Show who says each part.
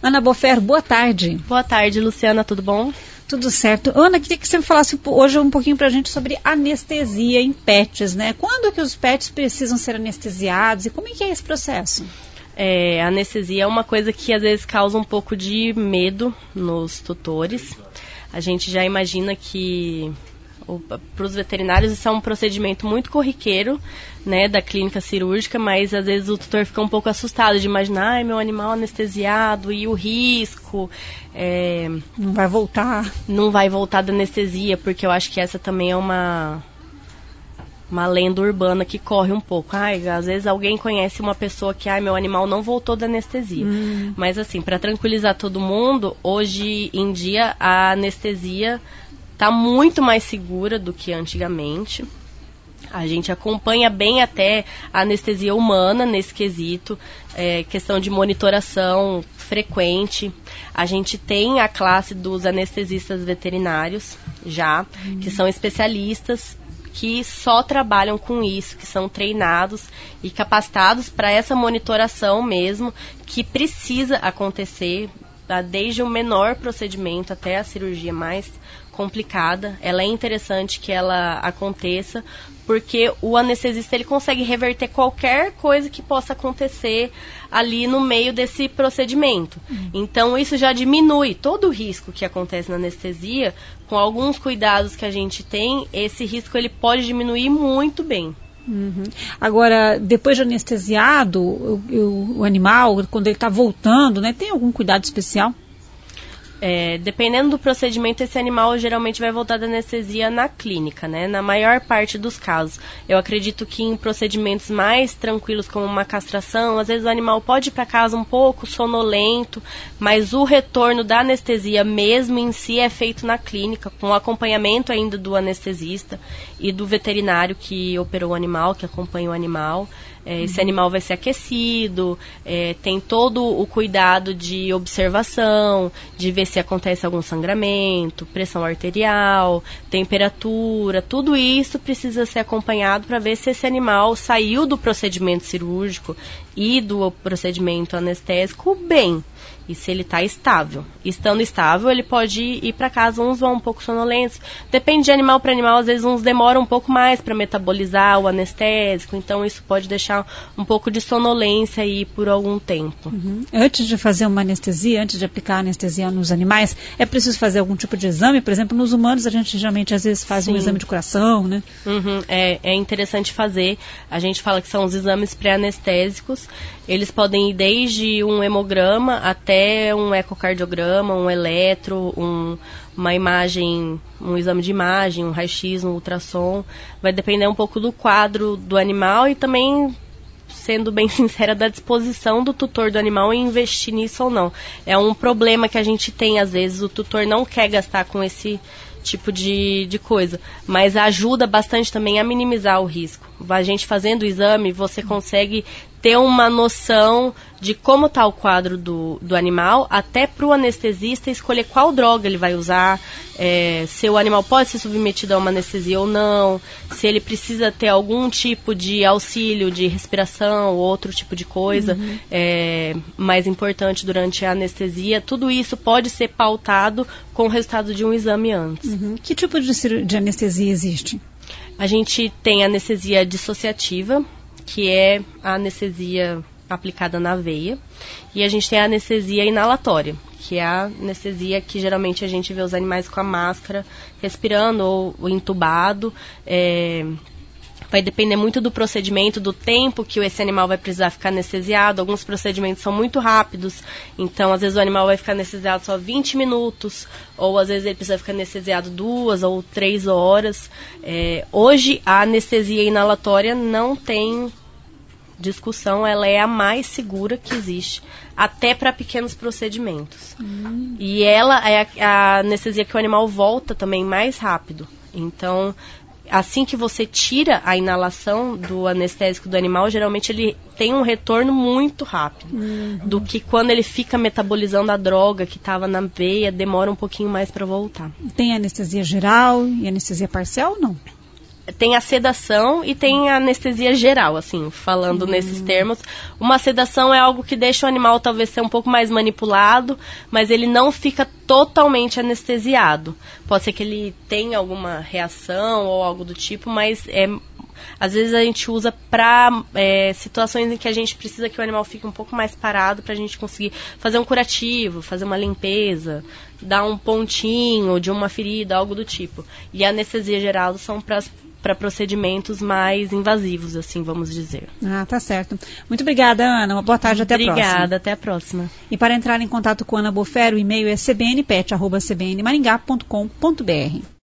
Speaker 1: Ana Bofer, boa tarde.
Speaker 2: Boa tarde, Luciana, tudo bom?
Speaker 1: Tudo certo. Ana, queria que você falasse hoje um pouquinho pra gente sobre anestesia em pets, né? Quando que os pets precisam ser anestesiados e como é que é esse processo?
Speaker 2: A anestesia é uma coisa que às vezes causa um pouco de medo nos tutores. A gente já imagina que para os veterinários isso é um procedimento muito corriqueiro, né, da clínica cirúrgica, mas às vezes o tutor fica um pouco assustado de imaginar, meu animal anestesiado e o risco.
Speaker 1: Não vai voltar.
Speaker 2: Não vai voltar da anestesia, porque eu acho que essa também é uma lenda urbana que corre um pouco. Às vezes alguém conhece uma pessoa que, meu animal não voltou da anestesia. Mas assim, para tranquilizar todo mundo, hoje em dia a anestesia está muito mais segura do que antigamente. A gente acompanha bem até a anestesia humana nesse quesito, questão de monitoração frequente. A gente tem a classe dos anestesistas veterinários já, que são especialistas, que só trabalham com isso, que são treinados e capacitados para essa monitoração mesmo, que precisa acontecer, desde o menor procedimento até a cirurgia mais complicada. Ela é interessante que ela aconteça, porque o anestesista ele consegue reverter qualquer coisa que possa acontecer ali no meio desse procedimento. Então isso já diminui todo o risco que acontece na anestesia. Com alguns cuidados que a gente tem, esse risco ele pode diminuir muito bem.
Speaker 1: Agora, depois de anestesiado, o animal, quando ele está voltando, né, tem algum cuidado especial?
Speaker 2: Dependendo do procedimento, esse animal geralmente vai voltar da anestesia na clínica, né? Na maior parte dos casos. Eu acredito que em procedimentos mais tranquilos, como uma castração, às vezes o animal pode ir para casa um pouco sonolento, mas o retorno da anestesia mesmo em si é feito na clínica, com o acompanhamento ainda do anestesista e do veterinário que operou o animal, que acompanha o animal. Esse animal vai ser aquecido, tem todo o cuidado de observação, de ver se acontece algum sangramento, pressão arterial, temperatura, tudo isso precisa ser acompanhado para ver se esse animal saiu do procedimento cirúrgico e do procedimento anestésico bem. E se ele está estável. Estando estável, ele pode ir para casa. Uns vão um pouco sonolentos. Depende de animal para animal. Às vezes uns demoram um pouco mais para metabolizar o anestésico. Então isso pode deixar um pouco de sonolência aí por algum tempo.
Speaker 1: Antes de fazer uma anestesia, antes de aplicar anestesia nos animais, é preciso fazer algum tipo de exame? Por exemplo, nos humanos a gente geralmente às vezes faz um exame de coração, né?
Speaker 2: É interessante fazer. A gente fala que são os exames pré-anestésicos. Eles podem ir desde um hemograma até um ecocardiograma, um eletro, uma imagem, um exame de imagem, um raio-x, um ultrassom. Vai depender um pouco do quadro do animal e também, sendo bem sincera, da disposição do tutor do animal em investir nisso ou não. É um problema que a gente tem, às vezes, o tutor não quer gastar com esse tipo de coisa, mas ajuda bastante também a minimizar o risco. A gente fazendo o exame, você consegue ter uma noção de como está o quadro do animal, até para o anestesista escolher qual droga ele vai usar, se o animal pode ser submetido a uma anestesia ou não, se ele precisa ter algum tipo de auxílio de respiração ou outro tipo de coisa mais importante durante a anestesia. Tudo isso pode ser pautado com o resultado de um exame antes.
Speaker 1: Que tipo de anestesia existe?
Speaker 2: A gente tem anestesia dissociativa, que é a anestesia aplicada na veia, e a gente tem a anestesia inalatória, que é a anestesia que geralmente a gente vê os animais com a máscara respirando ou entubado. Vai depender muito do procedimento, do tempo que esse animal vai precisar ficar anestesiado. Alguns procedimentos são muito rápidos, então às vezes o animal vai ficar anestesiado só 20 minutos, ou às vezes ele precisa ficar anestesiado 2 ou 3 horas. Hoje a anestesia inalatória não tem discussão, ela é a mais segura que existe, até para pequenos procedimentos. E ela é a anestesia que o animal volta também mais rápido. Então, assim que você tira a inalação do anestésico do animal, geralmente ele tem um retorno muito rápido. Do que quando ele fica metabolizando a droga que estava na veia, demora um pouquinho mais para voltar.
Speaker 1: Tem anestesia geral e anestesia parcial ou não?
Speaker 2: tem a sedação e tem a anestesia geral, assim, falando nesses termos. Uma sedação é algo que deixa o animal talvez ser um pouco mais manipulado, mas ele não fica totalmente anestesiado. Pode ser que ele tenha alguma reação ou algo do tipo, mas às vezes a gente usa para situações em que a gente precisa que o animal fique um pouco mais parado para a gente conseguir fazer um curativo, fazer uma limpeza, dar um pontinho de uma ferida, algo do tipo. E a anestesia geral são para procedimentos mais invasivos, assim, vamos dizer.
Speaker 1: Ah, tá certo. Muito obrigada, Ana. Uma boa tarde, até a próxima.
Speaker 2: Obrigada, até a próxima.
Speaker 1: E para entrar em contato com Ana Bofer, o e-mail é cbnpet@cbnmaringá.com.br.